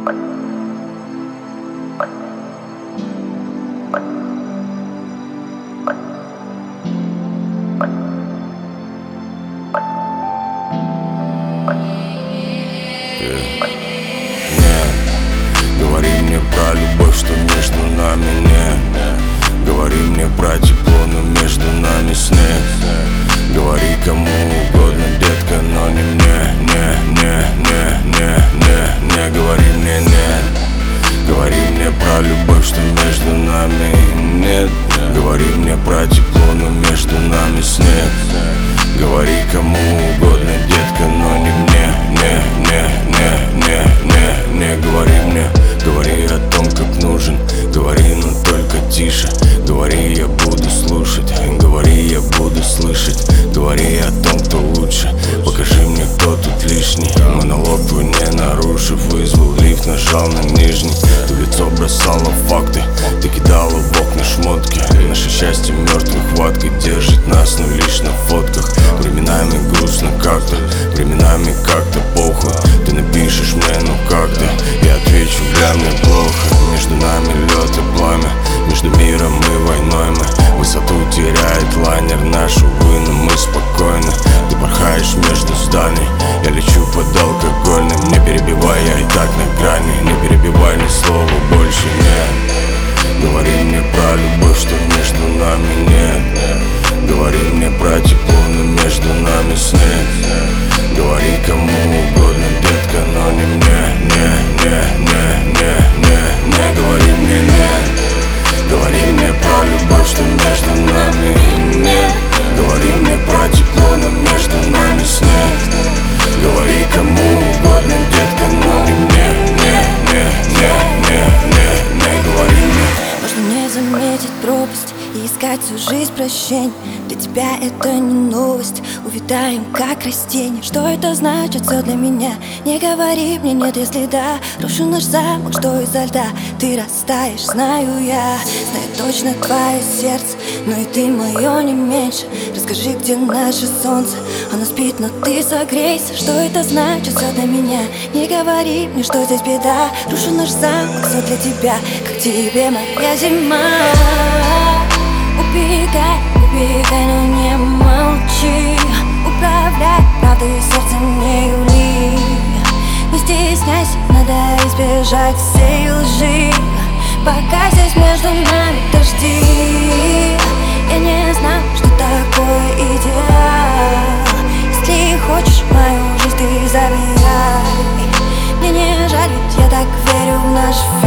Говори мне про любовь, что между нами нет. Говори мне про тепло, но между нами снег. Говори кому угодно, детка, но не мне. Не говори мне нет. Говори мне про любовь, что между нами нет. Говори мне про тепло, но между нами снег. Говори кому угодно, детка, но не мне. Не говори мне. Говори о том, как нужен. Говори, но только тише. Говори, я буду слушать. Говори, я буду слышать. Говори о том, кто лучше. Покажи мне, кто тут лишний. Монолог твой не нарушив. Вызвал лифт, нажал на нижний. Ты в лицо бросала факты. Ты кидала в окна шмотки. Наше счастье мертвой хваткой держит нас, но лишь на фотках. Временами грустно как-то, временами как-то похуй. Ты напишешь мне, ну как ты? Я отвечу, бля, мне плохо. Между нами лед и пламя, между миром и войной мы. Высоту теряет лайнер наш, увы, но мы спокойны. Ты порхаешь между зданий, я лечу под алкогольным. Не перебивай, я и так на грани. Не перебивай, ни слова больше нет. Говори мне про любовь, что между нами нет. Говори мне про тепло, но между нами снег. Говори кому угодно, детка, но не мне. Не говори мне нет. Говори мне про любовь, что между нами нет. Говори мне про тепло, но между нами снег. Говори кому угодно, детка, но не мне. Не говори мне. Можно не заметить пропасть и искать всю жизнь прощения. Для тебя это не новость, увядаем как растение. Что это значит все для меня? Не говори мне нет, если да. Рушу наш замок, что изо льда. Ты растаешь, знаю я. Знаю точно твое сердце, но и ты мое не меньше. Расскажи, где наше солнце? Оно спит, но ты согрейся. Что это значит все для меня? Не говори мне, что здесь беда. Рушу наш замок, все для тебя, как тебе моя зима. Убегай, убегай, но не молчи. Управляй правдой сердцем, не юли. Не стесняйся, надо избежать всей лжи. Пока здесь между нами дожди. Я не знал, что такое идеал. Если хочешь мою жизнь, ты забирай. Мне не жаль, ведь я так верю в наш фильм.